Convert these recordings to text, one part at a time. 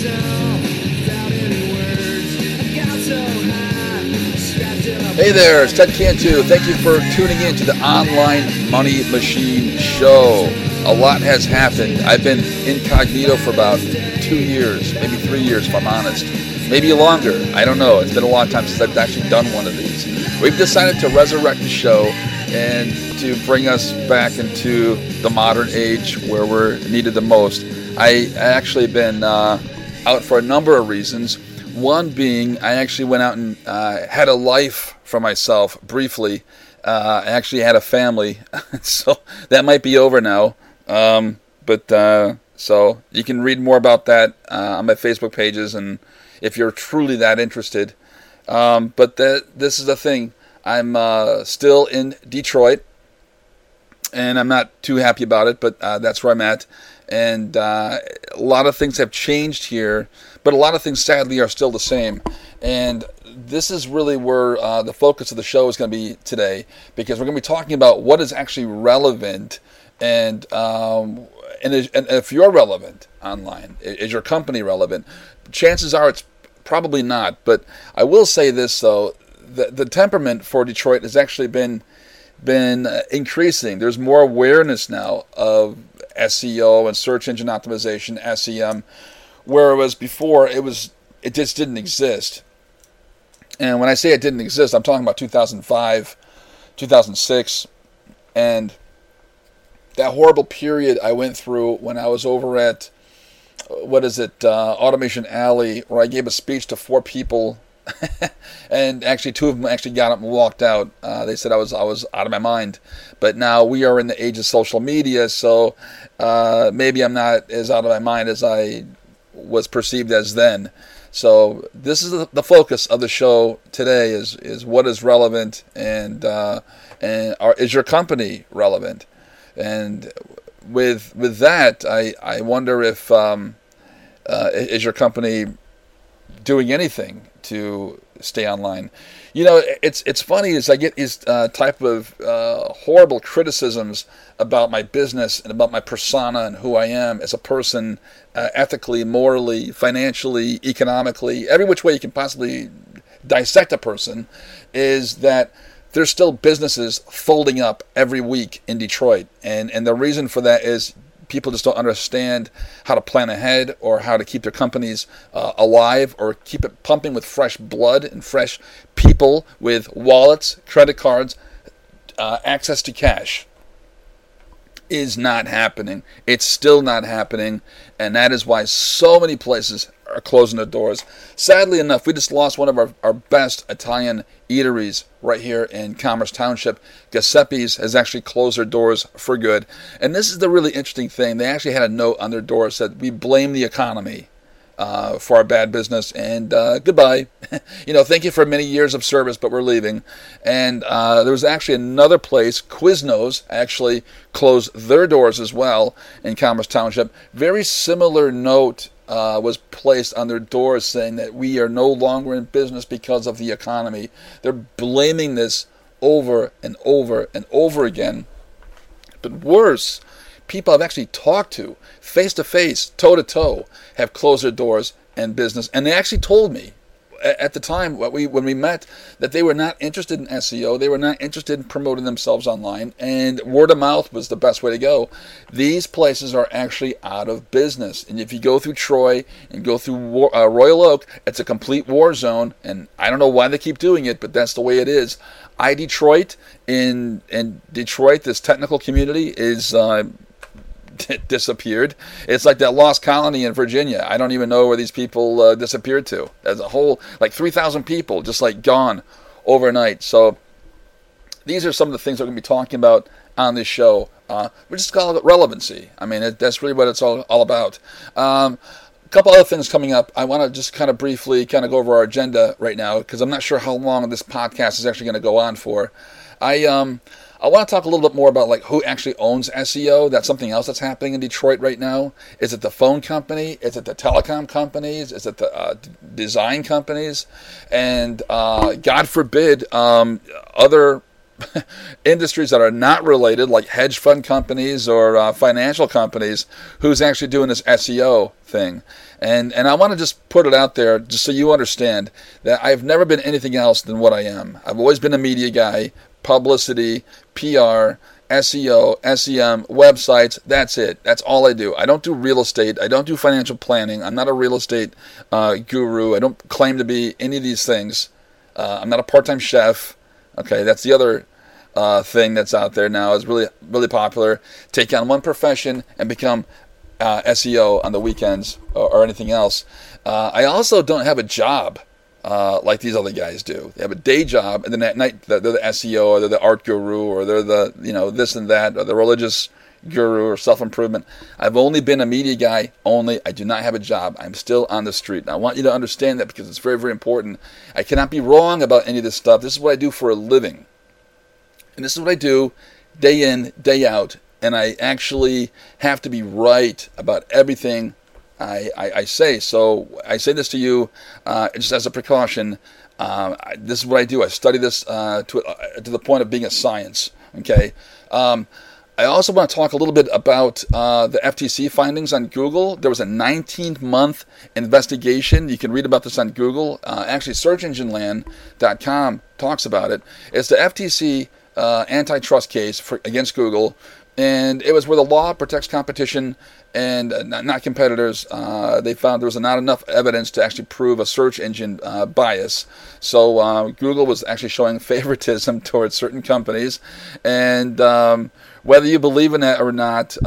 Hey there, it's Ted Cantu. Thank you for tuning in to the Online Money Machine Show. A lot has happened. I've been incognito for about 2 years, maybe 3 years if I'm honest. Maybe longer. I don't know. It's been a long time since I've actually done one of these. We've decided to resurrect the show and to bring us back into the modern age where we're needed the most. I actually been out for a number of reasons. One being I actually went out and had a life for myself briefly. I actually had a family, so that might be over now. So you can read more about that on my Facebook pages, and if you're truly that interested. This is the thing. I'm still in Detroit, and I'm not too happy about it, but that's where I'm at. And a lot of things have changed here, but a lot of things sadly are still the same. And this is really where the focus of the show is going to be today, because we're going to be talking about what is actually relevant, and if you're relevant online, is your company relevant? Chances are it's probably not, but I will say this though, the temperament for Detroit has actually been increasing. There's more awareness now of SEO and search engine optimization, SEM, whereas before it just didn't exist. And when I say it didn't exist, I'm talking about 2005, 2006, and that horrible period I went through when I was over at, Automation Alley, where I gave a speech to 4 people, and actually 2 of them actually got up and walked out. They said I was out of my mind. But now we are in the age of social media, so maybe I'm not as out of my mind as I was perceived as then. So this is the focus of the show today: is what is relevant, and is your company relevant? And with that, I wonder if is your company doing anything to stay online? You know, it's funny as I get these type of horrible criticisms about my business and about my persona and who I am as a person, ethically, morally, financially, economically, every which way you can possibly dissect a person, is that there's still businesses folding up every week in Detroit. And the reason for that is people just don't understand how to plan ahead, or how to keep their companies alive, or keep it pumping with fresh blood and fresh people with wallets, credit cards, access to cash. Is not happening. It's still not happening, and that is why so many places are closing their doors. Sadly enough, we just lost one of our best Italian eateries right here in Commerce Township. Giuseppe's has actually closed their doors for good. And this is the really interesting thing. They actually had a note on their door that said, "We blame the economy for our bad business, and goodbye. Thank you for many years of service, but we're leaving." And there was actually another place, Quiznos, actually closed their doors as well in Commerce Township. Very similar note was placed on their doors saying that we are no longer in business because of the economy. They're blaming this over and over and over again. But worse, people I've actually talked to, face-to-face, toe-to-toe, have closed their doors and business. And they actually told me at the time when we met that they were not interested in SEO. They were not interested in promoting themselves online. And word of mouth was the best way to go. These places are actually out of business. And if you go through Troy and go through Royal Oak, it's a complete war zone. And I don't know why they keep doing it, but that's the way it is. Detroit, in Detroit, this technical community is disappeared. It's like that lost colony in Virginia. I don't even know where these people disappeared to. As a whole, like 3,000 people just like gone overnight. So these are some of the things we're going to be talking about on this show. We just call it relevancy. I mean, that's really what it's all about. A couple other things coming up. I want to just kind of briefly go over our agenda right now, because I'm not sure how long this podcast is actually going to go on for. I want to talk a little bit more about like who actually owns SEO. That's something else that's happening in Detroit right now. Is it the phone company? Is it the telecom companies? Is it the design companies? And God forbid, other industries that are not related, like hedge fund companies or financial companies, who's actually doing this SEO thing. And I want to just put it out there just so you understand that I've never been anything else than what I am. I've always been a media guy, publicity, PR, SEO, SEM, websites. That's it. That's all I do. I don't do real estate. I don't do financial planning. I'm not a real estate guru. I don't claim to be any of these things. I'm not a part-time chef. Okay, that's the other thing that's out there now, is really, really popular. Take on one profession and become SEO on the weekends or anything else. I also don't have a job like these other guys do. They have a day job, and then at night they're the SEO, or they're the art guru, or they're the this and that, or the religious guru, or self-improvement. I've only been a media guy only. I do not have a job. I'm still on the street. And I want you to understand that, because it's very, very important. I cannot be wrong about any of this stuff. This is what I do for a living. And this is what I do day in, day out. And I actually have to be right about everything I say. So I say this to you just as a precaution. This is what I do. I study this to the point of being a science. Okay. I also want to talk a little bit about the FTC findings on Google. There was a 19-month investigation. You can read about this on Google. Actually, SearchEngineLand.com talks about it. It's the FTC antitrust case against Google, and it was where the law protects competition and not competitors. They found there was not enough evidence to actually prove a search engine bias. So Google was actually showing favoritism towards certain companies, and whether you believe in that or not,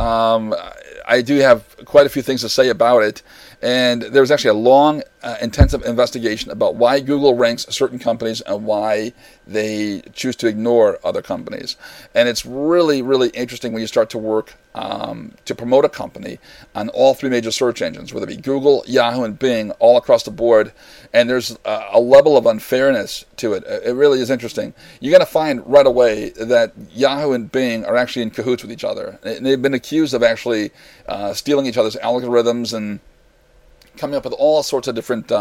I do have quite a few things to say about it. And there was actually a long, intensive investigation about why Google ranks certain companies and why they choose to ignore other companies. And it's really, really interesting when you start to work to promote a company on all three major search engines, whether it be Google, Yahoo, and Bing, all across the board. And there's a level of unfairness to it. It really is interesting. You're going to find right away that Yahoo and Bing are actually in cahoots with each other. And they've been accused of actually stealing each other's algorithms and coming up with all sorts of different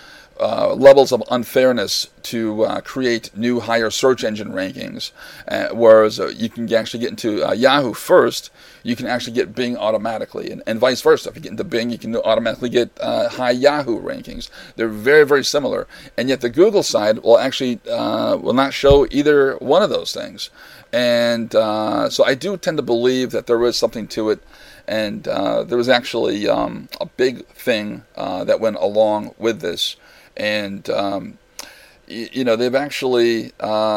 levels of unfairness to create new higher search engine rankings. Whereas you can actually get into Yahoo first, you can actually get Bing automatically, and vice versa. If you get into Bing, you can automatically get high Yahoo rankings. They're very, very similar, and yet the Google side will actually will not show either one of those things. And so I do tend to believe that there is something to it. And there was actually a big thing that went along with this. And, they've actually,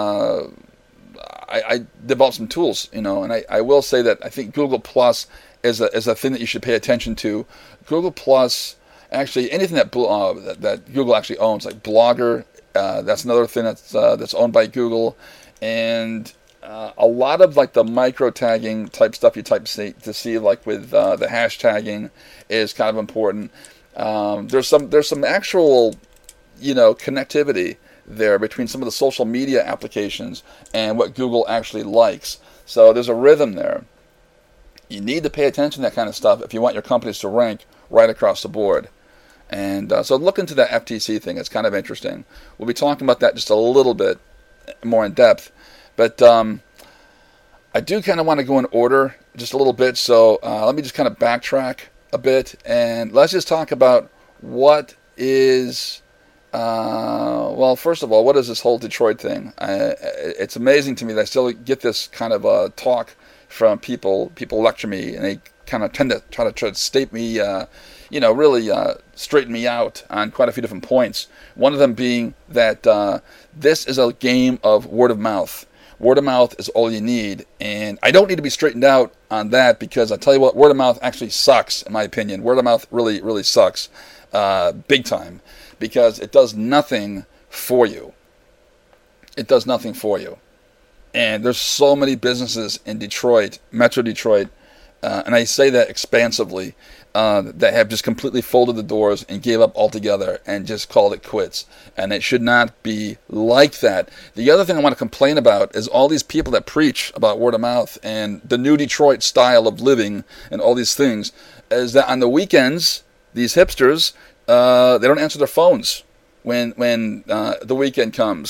I developed some tools, and I will say that I think Google Plus is a thing that you should pay attention to. Google Plus, actually, anything that Google actually owns, like Blogger, that's another thing that's owned by Google. And a lot of like the micro tagging type stuff you to see like with the hashtagging is kind of important. There's some actual connectivity there between some of the social media applications and what Google actually likes. So there's a rhythm there. You need to pay attention to that kind of stuff if you want your companies to rank right across the board. And so look into that FTC thing. It's kind of interesting. We'll be talking about that just a little bit more in depth. But I do kind of want to go in order just a little bit, so let me just kind of backtrack a bit, and let's just talk about what is, first of all, what is this whole Detroit thing? It's amazing to me that I still get this kind of talk from people. People lecture me, and they kind of tend to try to state me, really straighten me out on quite a few different points. One of them being that this is a game of word of mouth. Word of mouth is all you need, and I don't need to be straightened out on that, because I tell you what, word of mouth actually sucks, in my opinion. Word of mouth really, really sucks, big time, because it does nothing for you. It does nothing for you. And there's so many businesses in Detroit, Metro Detroit, and I say that expansively, that have just completely folded the doors and gave up altogether and just called it quits. And it should not be like that. The other thing I want to complain about is all these people that preach about word of mouth and the new Detroit style of living and all these things, is that on the weekends, these hipsters, they don't answer their phones when the weekend comes.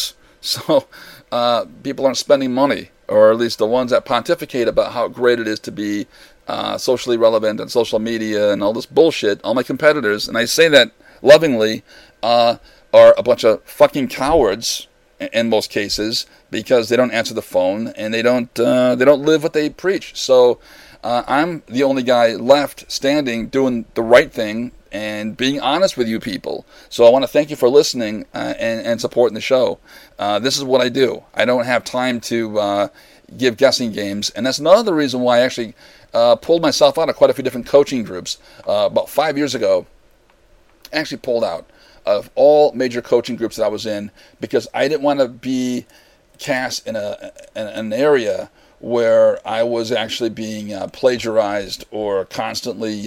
So people aren't spending money, or at least the ones that pontificate about how great it is to be socially relevant and social media and all this bullshit. All my competitors, and I say that lovingly, are a bunch of fucking cowards in most cases, because they don't answer the phone and they don't live what they preach. So I'm the only guy left standing doing the right thing and being honest with you people. So I want to thank you for listening and supporting the show. This is what I do. I don't have time to give guessing games, and that's another reason why I actually pulled myself out of quite a few different coaching groups. About 5 years ago, I actually pulled out of all major coaching groups that I was in, because I didn't want to be cast in an area where I was actually being plagiarized or constantly,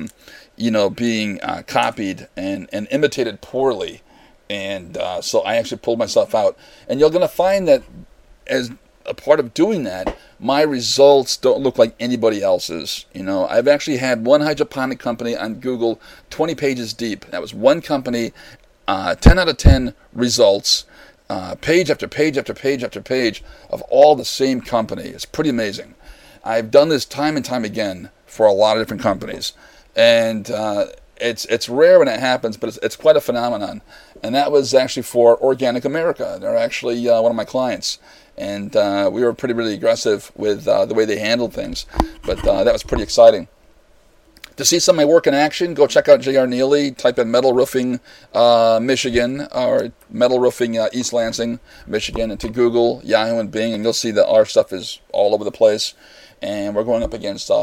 being copied and imitated poorly. And so I actually pulled myself out. And you're going to find that as a part of doing that, my results don't look like anybody else's. I've actually had one hydroponic company on Google 20 pages deep. That was one company, 10 out of 10 results, page after page after page after page of all the same company. It's pretty amazing. I've done this time and time again for a lot of different companies, and it's rare when it happens, but it's quite a phenomenon. And that was actually for Organic America. They're actually one of my clients. And we were really aggressive with the way they handled things. But that was pretty exciting. To see some of my work in action, go check out J.R. Neely. Type in Metal Roofing Michigan, or Metal Roofing East Lansing, Michigan, into Google, Yahoo, and Bing, and you'll see that our stuff is all over the place. And we're going up against,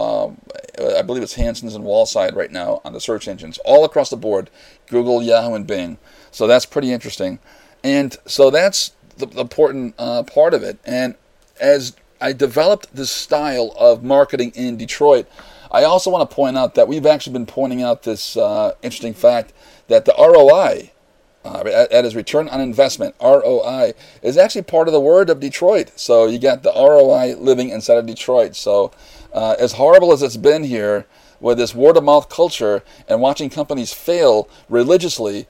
I believe it's Hanson's and Wallside right now on the search engines, all across the board, Google, Yahoo, and Bing. So that's pretty interesting. And so that's the important part of it. And as I developed this style of marketing in Detroit, I also want to point out that we've actually been pointing out this interesting fact that the ROI, that is return on investment, ROI, is actually part of the word of Detroit. So you got the ROI living inside of Detroit. So as horrible as it's been here with this word-of-mouth culture and watching companies fail religiously,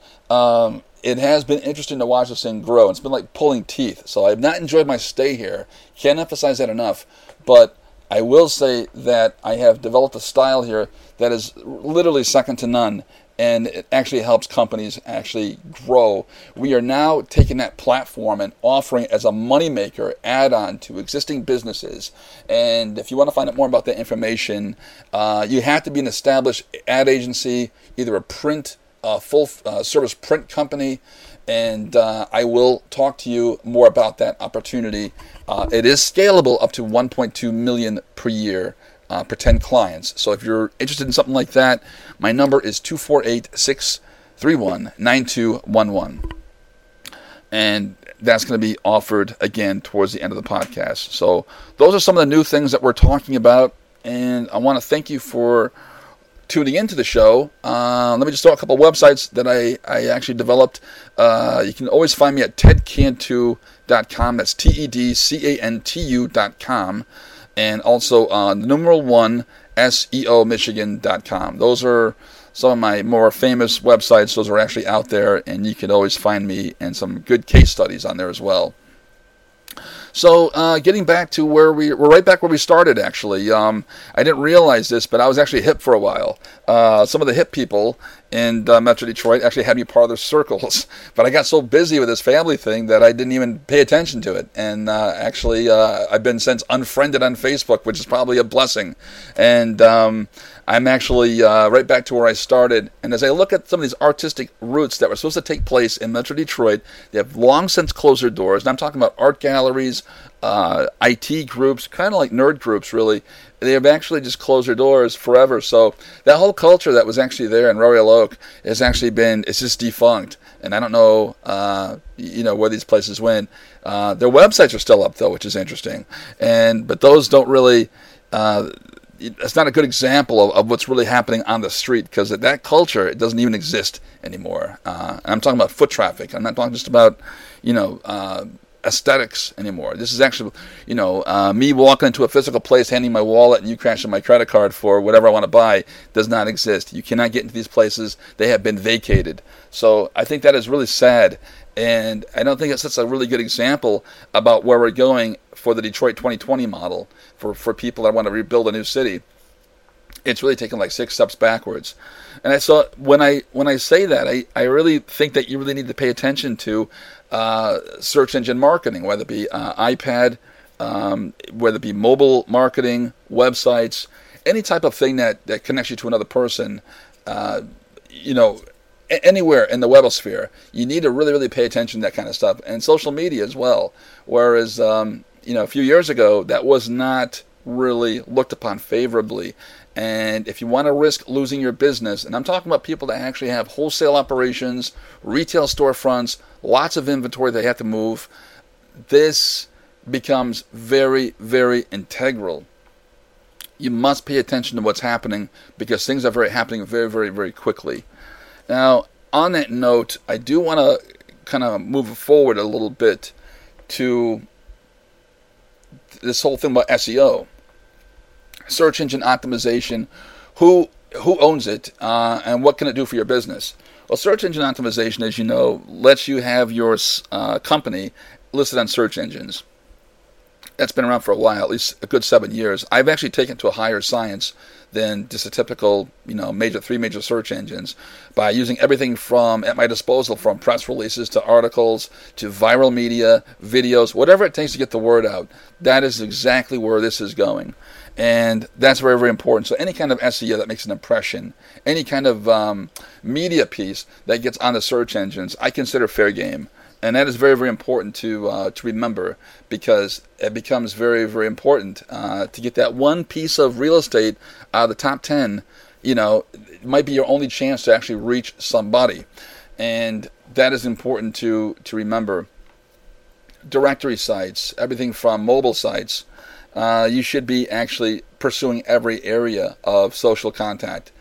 it has been interesting to watch this thing grow. It's been like pulling teeth. So I've not enjoyed my stay here. Can't emphasize that enough. But I will say that I have developed a style here that is literally second to none. And it actually helps companies actually grow. We are now taking that platform and offering it as a moneymaker add-on to existing businesses. And if you want to find out more about that information, you have to be an established ad agency, either a print, full service print company, and I will talk to you more about that opportunity. It is scalable up to 1.2 million per year. Per 10 clients. So if you're interested in something like that, my number is 248-631-9211. And that's going to be offered again towards the end of the podcast. So those are some of the new things that we're talking about. And I want to thank you for tuning into the show. Let me just throw a couple of websites that I actually developed. You can always find me at tedcantu.com. That's TEDCANTU.com. And also the numeral 1 SEOmichigan.com. Those are some of my more famous websites. Those are actually out there, and you can always find me and some good case studies on there as well. So getting back to where we're right back where we started, actually. I didn't realize this, but I was actually hip for a while. Some of the hip people in Metro Detroit actually had me part of their circles. But I got so busy with this family thing that I didn't even pay attention to it. And actually, I've been since unfriended on Facebook, which is probably a blessing. And I'm actually right back to where I started. And as I look at some of these artistic roots that were supposed to take place in Metro Detroit, they have long since closed their doors. And I'm talking about art galleries, IT groups, kind of like nerd groups, really. They have actually just closed their doors forever. So that whole culture that was actually there in Royal Oak has actually it's just defunct. And I don't know, where these places went. Their websites are still up, though, which is interesting. But those don't really... it's not a good example of what's really happening on the street, because that culture, it doesn't even exist anymore. And I'm talking about foot traffic. I'm not talking just about, aesthetics anymore. This is actually, me walking into a physical place, handing my wallet, and you crashing my credit card for whatever I want to buy does not exist. You cannot get into these places. They have been vacated. So I think that is really sad, and I don't think it sets a really good example about where we're going for the Detroit 2020 model for people that want to rebuild a new city. It's really taken like 6 steps backwards. And I saw when I say that, I really think that you really need to pay attention to search engine marketing, whether it be iPad, whether it be mobile marketing, websites, any type of thing that connects you to another person, anywhere in the webosphere. You need to really, really pay attention to that kind of stuff. And social media as well. Whereas, a few years ago, that was not really looked upon favorably. And if you want to risk losing your business, and I'm talking about people that actually have wholesale operations, retail storefronts, lots of inventory they have to move, this becomes very, very integral. You must pay attention to what's happening because things are happening very, very, very quickly. Now, on that note, I do want to kind of move forward a little bit to this whole thing about SEO. Search engine optimization, who owns it, and what can it do for your business? Well, search engine optimization, as you know, lets you have your company listed on search engines. That's been around for a while, at least a good 7 years. I've actually taken it to a higher science than just a typical, three major search engines by using everything at my disposal, from press releases to articles to viral media, videos, whatever it takes to get the word out. That is exactly where this is going. And that's very, very important. So any kind of SEO that makes an impression, any kind of media piece that gets on the search engines, I consider fair game. And that is very, very important to remember, because it becomes very, very important to get that one piece of real estate out of the top 10. It might be your only chance to actually reach somebody. And that is important to remember. Directory sites, everything from mobile sites, you should be actually pursuing every area of social contact,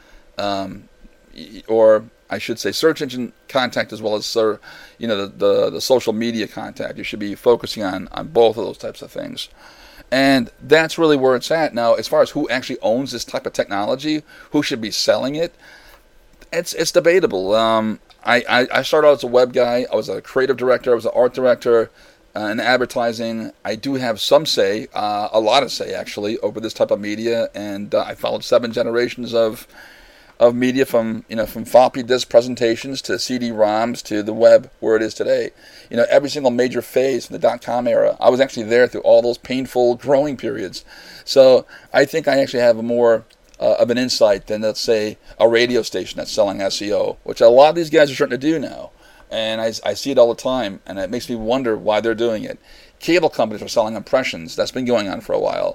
or I should say search engine contact, as well as the social media contact. You should be focusing on both of those types of things. And that's really where it's at. Now, as far as who actually owns this type of technology, who should be selling it, it's debatable. I started out as a web guy. I was a creative director. I was an art director. In advertising, I do have some say, a lot of say actually, over this type of media, and I followed 7 generations of media from floppy disk presentations to CD-ROMs to the web where it is today. Every single major phase from the .com era, I was actually there through all those painful growing periods. So I think I actually have more of an insight than, let's say, a radio station that's selling SEO, which a lot of these guys are starting to do now. And I see it all the time, and it makes me wonder why they're doing it. Cable companies are selling impressions. That's been going on for a while.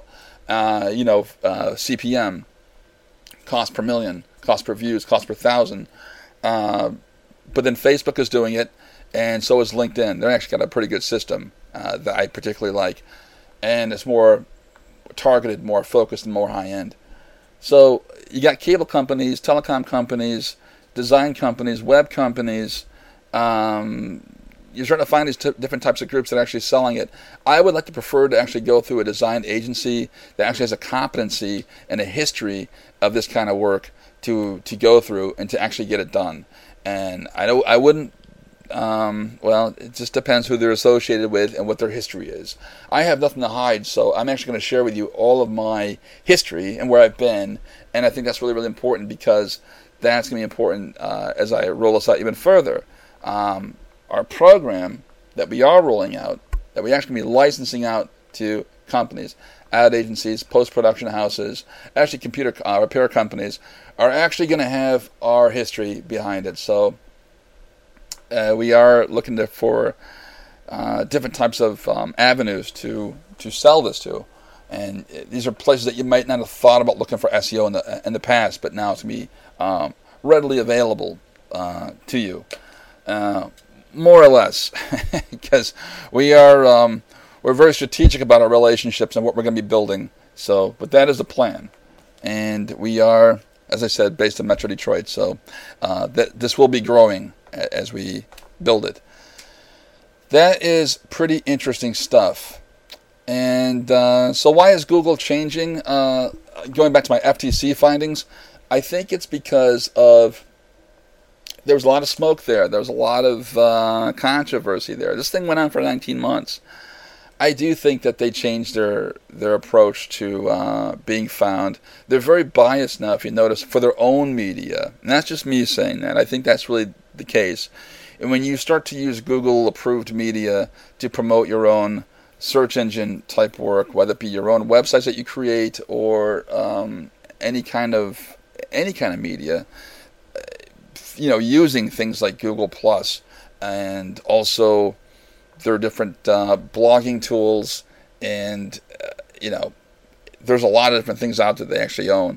CPM, cost per million, cost per views, cost per thousand. But then Facebook is doing it, and so is LinkedIn. They're actually got a pretty good system that I particularly like. And it's more targeted, more focused, and more high-end. So you got cable companies, telecom companies, design companies, web companies. You're starting to find these different types of groups that are actually selling it. I would like to prefer to actually go through a design agency that actually has a competency and a history of this kind of work to go through and to actually get it done. And I wouldn't, it just depends who they're associated with and what their history is. I have nothing to hide, so I'm actually going to share with you all of my history and where I've been, and I think that's really, really important, because that's going to be important as I roll this out even further. Our program that we are rolling out, that we actually be licensing out to companies, ad agencies, post-production houses, actually computer repair companies, are actually going to have our history behind it. So we are looking for different types of avenues to sell this to. And these are places that you might not have thought about looking for SEO in the past, but now it's going to be readily available to you. More or less, because we're very strategic about our relationships and what we're going to be building. So, but that is the plan, and we are, as I said, based in Metro Detroit. So, this will be growing as we build it. that is pretty interesting stuff. And so why is Google changing? Going back to my FTC findings, I think it's because of there was a lot of smoke there. There was a lot of controversy there. This thing went on for 19 months. I do think that they changed their approach to being found. They're very biased now, if you notice, for their own media. And that's just me saying that. I think that's really the case. And when you start to use Google-approved media to promote your own search engine type work, whether it be your own websites that you create or any kind of media, using things like Google Plus, and also there are different blogging tools, and there's a lot of different things out there they actually own.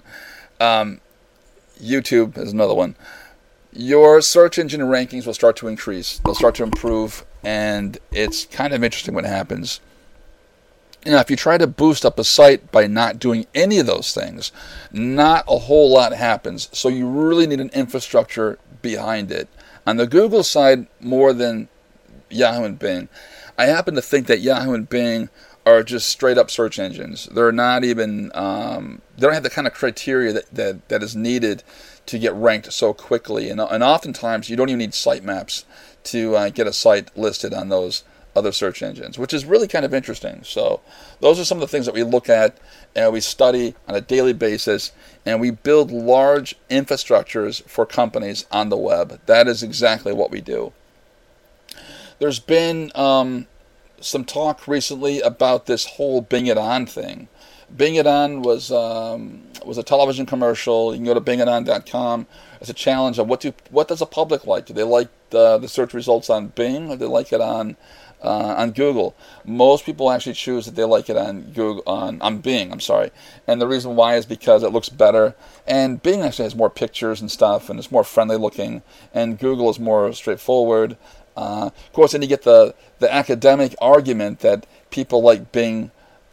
YouTube is another one. Your search engine rankings will start to increase. They'll start to improve, and it's kind of interesting what happens. If you try to boost up a site by not doing any of those things, not a whole lot happens. So you really need an infrastructure behind it. On the Google side, more than Yahoo and Bing, I happen to think that Yahoo and Bing are just straight up search engines. They're not even, they don't have the kind of criteria that is needed to get ranked so quickly. And oftentimes you don't even need sitemaps to get a site listed on those other search engines, which is really kind of interesting. So those are some of the things that we look at and we study on a daily basis, and we build large infrastructures for companies on the web. That is exactly what we do. There's been some talk recently about this whole Bing It On thing. Bing It On was a television commercial. You can go to bingiton.com. It's a challenge of what does the public like? Do they like the search results on Bing, or do they like it on Google? Most people actually choose that they like it on Google, on Bing. I'm sorry, and the reason why is because it looks better, and Bing actually has more pictures and stuff, and it's more friendly looking, and Google is more straightforward. Of course, then you get the academic argument that people like Bing.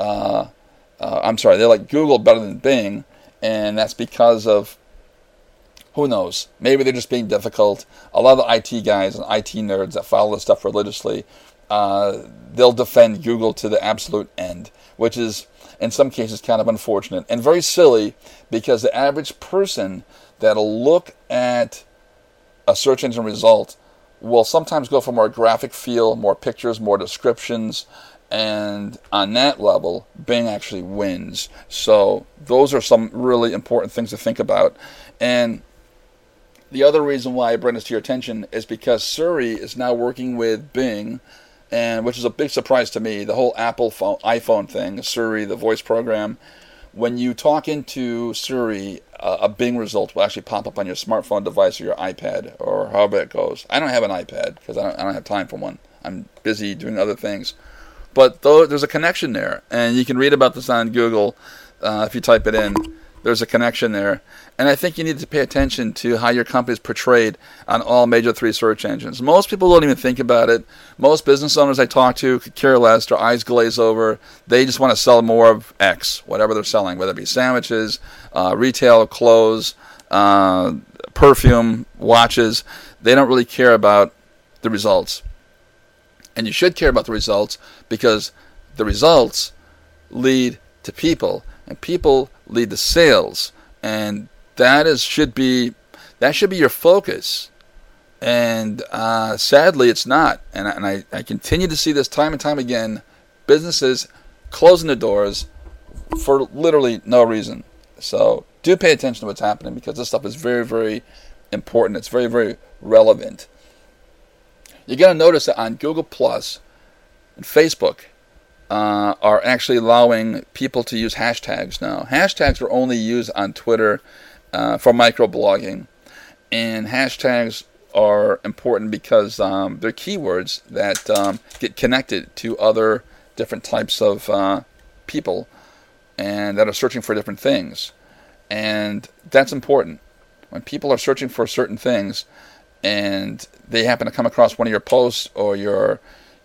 They like Google better than Bing, and that's because of, who knows? Maybe they're just being difficult. A lot of the IT guys and IT nerds that follow this stuff religiously, they'll defend Google to the absolute end, which is, in some cases, kind of unfortunate and very silly, because the average person that'll look at a search engine result will sometimes go for more graphic feel, more pictures, more descriptions, and on that level, Bing actually wins. So those are some really important things to think about. And the other reason why I bring this to your attention is because Siri is now working with Bing, and which is a big surprise to me. The whole Apple iPhone thing, Siri, the voice program. When you talk into Siri, a Bing result will actually pop up on your smartphone device or your iPad, or however it goes. I don't have an iPad because I don't have time for one. I'm busy doing other things. But there's a connection there, and you can read about this on Google if you type it in. There's a connection there, and I think you need to pay attention to how your company is portrayed on all major 3 search engines. Most people don't even think about it. Most business owners I talk to could care less. Their eyes glaze over. They just want to sell more of X, whatever they're selling, whether it be sandwiches, retail, clothes, perfume, watches. They don't really care about the results. And you should care about the results, because the results lead to people, and people lead to sales, and that should be your focus. And sadly, it's not. And I continue to see this time and time again: businesses closing their doors for literally no reason. So do pay attention to what's happening, because this stuff is very, very important. It's very, very relevant. You're going to notice that on Google Plus and Facebook are actually allowing people to use hashtags now. Hashtags are only used on Twitter for microblogging, and hashtags are important because they're keywords that get connected to other different types of people and that are searching for different things. And that's important. When people are searching for certain things, and they happen to come across one of your posts or your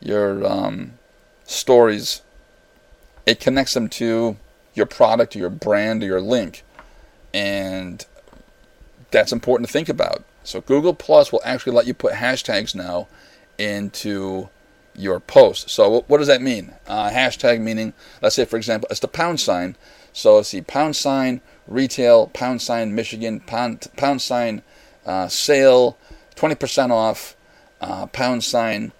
stories, it connects them to your product or your brand or your link, and that's important to think about. So Google Plus will actually let you put hashtags now into your post. So what does that mean? Hashtag meaning, let's say, for example, it's the pound sign. So let's see, pound sign retail, pound sign Michigan, pound sign sale, 20% off, pound sign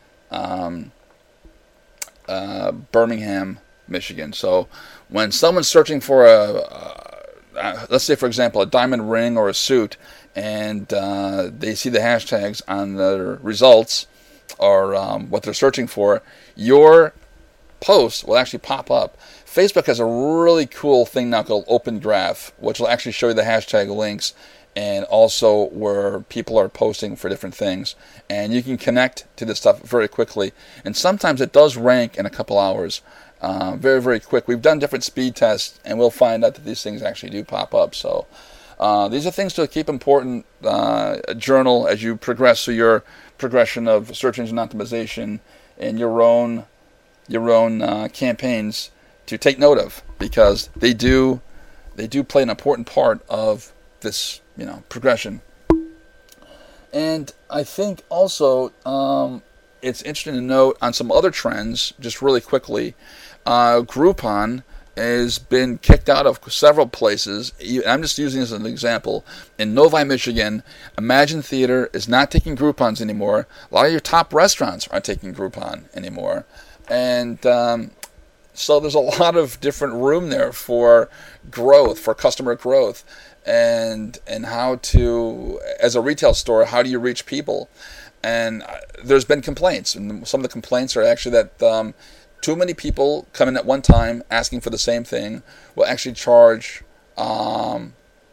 Birmingham, Michigan. So when someone's searching for let's say, for example, a diamond ring or a suit, and they see the hashtags on their results or what they're searching for, your post will actually pop up. Facebook has a really cool thing now called Open Graph, which will actually show you the hashtag links and also where people are posting for different things. And you can connect to this stuff very quickly. And sometimes it does rank in a couple hours. Very, very quick. We've done different speed tests, and we'll find out that these things actually do pop up. So these are things to keep important. Journal as you progress through your progression of search engine optimization and your own campaigns to take note of, because they do play an important part of this progression. And I think also it's interesting to note on some other trends, just really quickly. Groupon has been kicked out of several places. I'm just using this as an example. In Novi, Michigan, Imagine Theater is not taking Groupons anymore. A lot of your top restaurants aren't taking Groupon anymore. And so there's a lot of different room there for growth, for customer growth, and how to, as a retail store, how do you reach people? And there's been complaints, and some of the complaints are actually that too many people come in at one time asking for the same thing will actually charge, they'll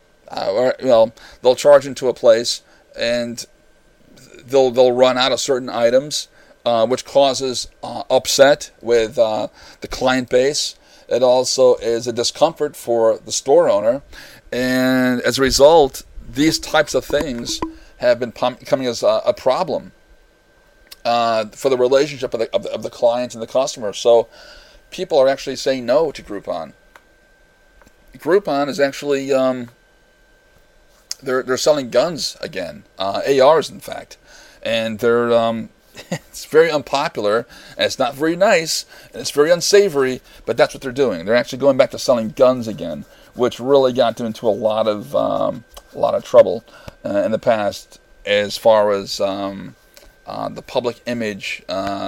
charge into a place, and they'll run out of certain items, which causes upset with the client base. It also is a discomfort for the store owner, and as a result, these types of things have been coming as a problem for the relationship of the client and the customer. So people are actually saying no to Groupon. Groupon is actually they're selling guns again, ARs in fact, and they're it's very unpopular, and it's not very nice, and it's very unsavory, but that's what they're doing. They're actually going back to selling guns again, which really got them into a lot of trouble in the past as far as the public image,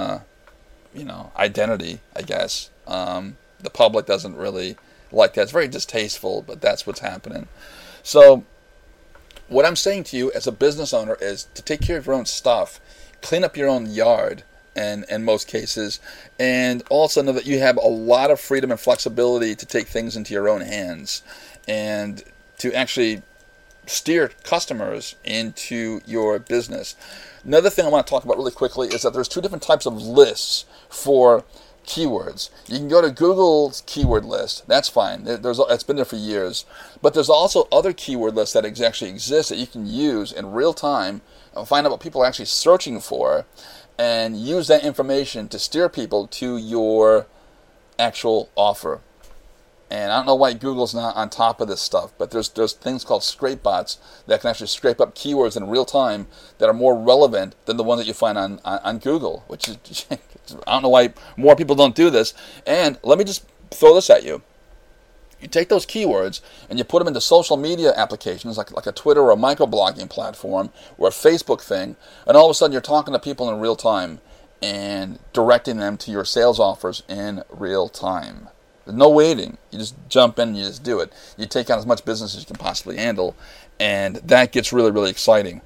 identity, I guess. The public doesn't really like that. It's very distasteful, but that's what's happening. So what I'm saying to you as a business owner is to take care of your own stuff, clean up your own yard in most cases, and also know that you have a lot of freedom and flexibility to take things into your own hands and to actually steer customers into your business. Another thing I want to talk about really quickly is that there's two different types of lists for keywords. You can go to Google's keyword list. That's fine. It's been there for years. But there's also other keyword lists that actually exist that you can use in real time and find out what people are actually searching for and use that information to steer people to your actual offer. And I don't know why Google's not on top of this stuff, but there's things called scrape bots that can actually scrape up keywords in real time that are more relevant than the ones that you find on Google, which is, I don't know why more people don't do this. And let me just throw this at you. You take those keywords and you put them into social media applications like a Twitter or a microblogging platform or a Facebook thing, and all of a sudden you're talking to people in real time and directing them to your sales offers in real time. There's no waiting. You just jump in and you just do it. You take on as much business as you can possibly handle, and that gets really, really exciting.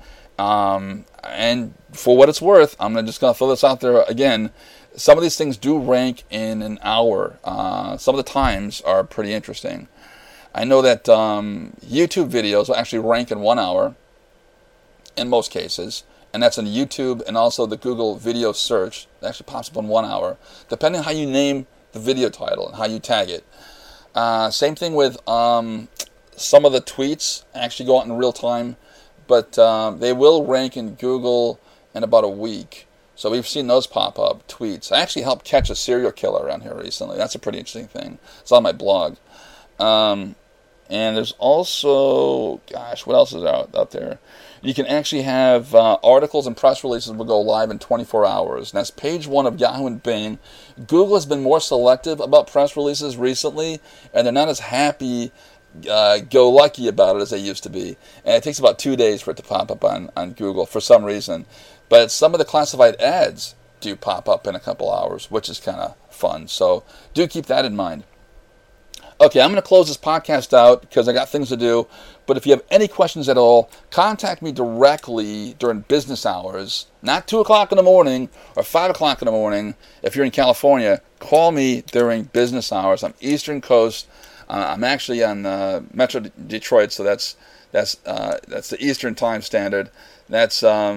And for what it's worth, I'm just going to throw this out there again. Some of these things do rank in an hour. Some of the times are pretty interesting. I know that YouTube videos will actually rank in 1 hour in most cases, and that's in YouTube and also the Google video search. It actually pops up in 1 hour, depending on how you name the video title and how you tag it. Same thing with some of the tweets actually go out in real time, but they will rank in Google in about a week. So we've seen those pop up, tweets. I actually helped catch a serial killer around here recently. That's a pretty interesting thing. It's on my blog. And there's also, what else is out there? you can actually have articles and press releases will go live in 24 hours. And that's page 1 of Yahoo and Bing. Google has been more selective about press releases recently, and they're not as happy go lucky about it as they used to be. And it takes about 2 days for it to pop up on Google for some reason. But some of the classified ads do pop up in a couple hours, which is kind of fun. So do keep that in mind. Okay, I'm going to close this podcast out because I got things to do. But if you have any questions at all, contact me directly during business hours, not 2 o'clock in the morning or 5 o'clock in the morning. If you're in California, call me during business hours. I'm Eastern Coast. I'm actually on Metro Detroit, so that's the Eastern Time Standard. That's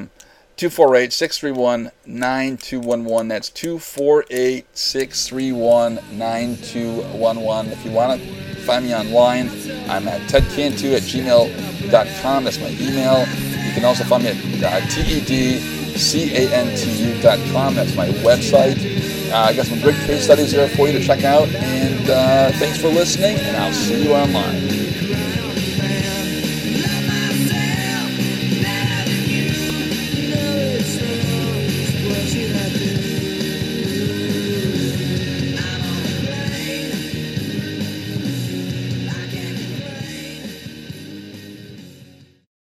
248-631-9211. That's 248-631-9211. If you want to find me online, I'm at tedcantu@gmail.com. That's my email. You can also find me at tedcantu.com. That's my website. I got some great case studies there for you to check out. And thanks for listening, and I'll see you online.